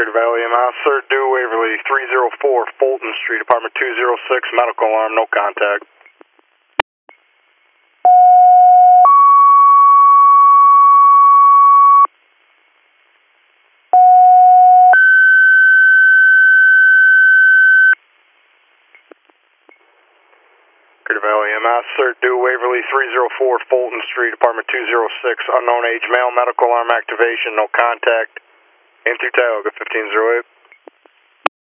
Crater Valley EMS, sir, due Waverly 304 Fulton Street, apartment 206, medical alarm, no contact. Crater Valley EMS, sir, due Waverly 304 Fulton Street, apartment 206, unknown age male, medical alarm activation, no contact. In through Tioga 1508.